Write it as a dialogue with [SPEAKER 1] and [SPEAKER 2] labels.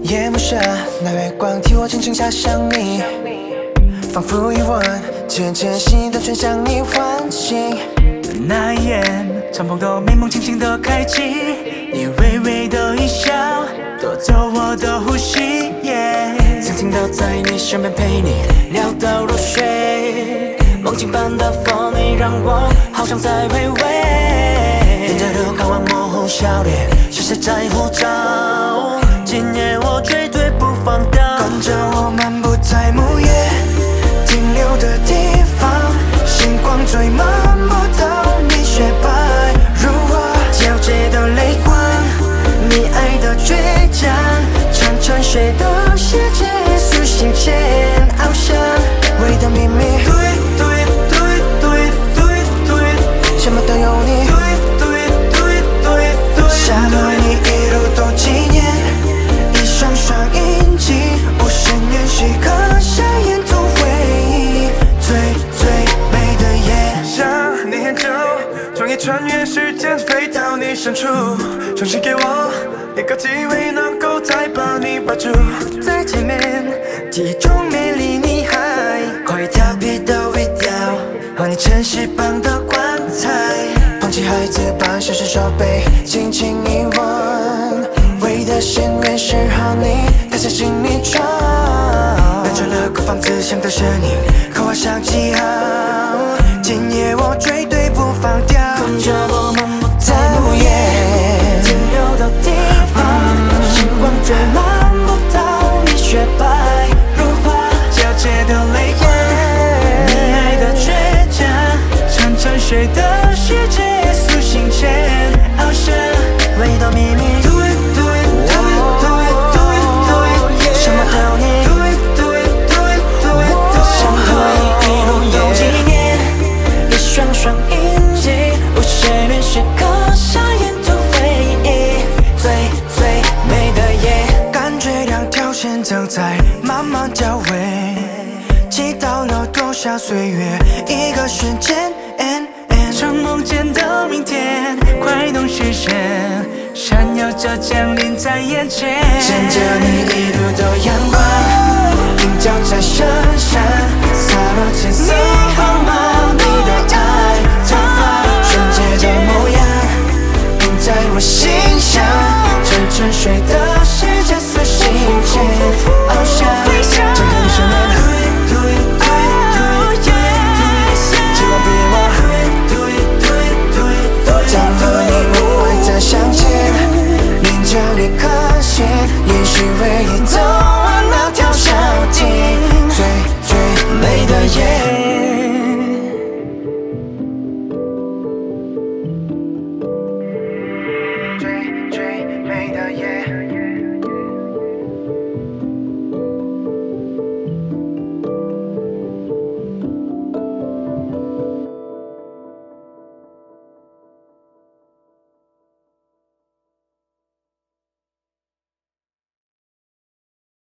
[SPEAKER 1] 夜幕下，那月光替我轻轻遐想你，仿佛一吻，渐渐心单纯将你唤醒。
[SPEAKER 2] 那一眼，敞篷的美梦轻轻地开启，你微微的一笑，夺走我的呼吸。
[SPEAKER 1] 曾听到在你身边陪你聊到入睡，梦境般的风你让我好想再回味。沿着路看完模糊笑脸，是谁在呼召？今夜我绝对不放掉，跟着我漫步在木叶停留的地方，星光追漫不到你雪白如花皎洁的泪光，你爱的倔强，沉沉睡的世界苏醒前翱翔，唯一的秘密。什么都有你。下落你一路都纪念，一双双印记，无限延续刻下沿途回忆，最美的夜。
[SPEAKER 3] 想你很久，终于穿越时间飞到你深处，重新给我一个机会，能够再把你抱住。
[SPEAKER 1] 再见面，记忆中美丽女孩，跨越调皮的味道，和你城市般的棺材，放弃孩子般小手手背，轻轻一吻，唯一的心愿是和你开始进你床，搬出了古房子像的身影，刻画上记号，今夜我绝对不放掉，跟着我漫步在木叶停留的地方，星光追漫不到你雪白如花皎洁的泪光，你爱的倔强，沉沉睡的世界苏醒前翱翔，唯一的秘密。什么都有你。想和你一路都纪念，一双双印记，无限连续刻下沿途回忆，最美的夜。感觉两条线正在慢慢交汇，祈祷了多少岁月，一个瞬间。
[SPEAKER 2] 像梦见的明天，快能实现，闪耀着降临在眼前。
[SPEAKER 1] 牵着你一路的阳光，映照在身上，洒落金色。